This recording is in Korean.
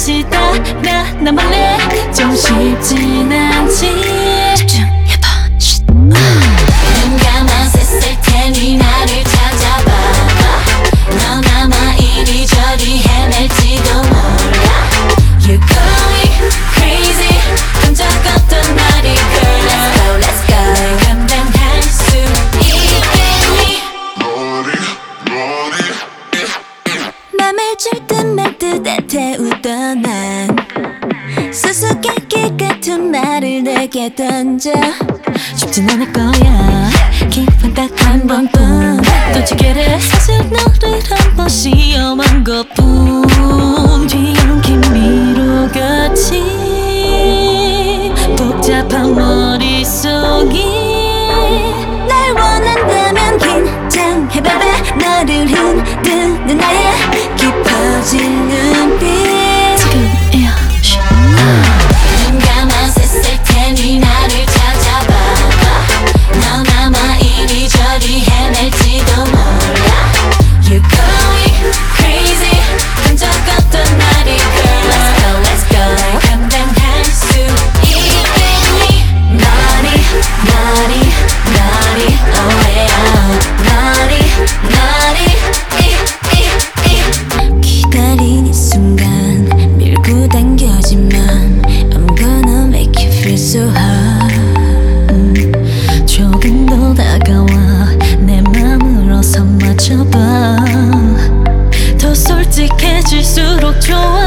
다시 나 몰래 좀 쉽진 않지. 집중해봐. 눈 감아 셌을 테니 나를 찾아봐. 넌 아마 이리저리 헤맬지도 몰라. You're going crazy. 깜짝 없던 날이 girl. Let's go, let's go. 날 감당할 수 있겠니? 맘을 줄 듯 말 듯 애태우던 난 수수께끼 같은 말을 내게 던져. 쉽진 않을 거야. 기분 딱 한 번뿐. Don't you get it? 사실 너를 한 번 시험한 것뿐. 뒤엉킨 미로같이 복잡한 머릿속이 날 원한다면 긴장해봐봐. 너를 흔드는 나의 깊어진 눈빛. 지금이야. 눈 감아 셌을 테니 나를 찾아봐. 넌 아마 이리저리 헤맬지도 몰라. You're going crazy. 깜짝 없던 날이 girl. Let's go, let's go. 날 감당할 수 있겠니? Naughty, naughty, naughty, oh yeah. Naughty, naughty, 기다린 이 순간 밀고 당겨지만 I'm gonna make you feel so hot. 조금 더 다가와 내 맘으로 손 맞춰봐. 더 솔직해질수록 좋아.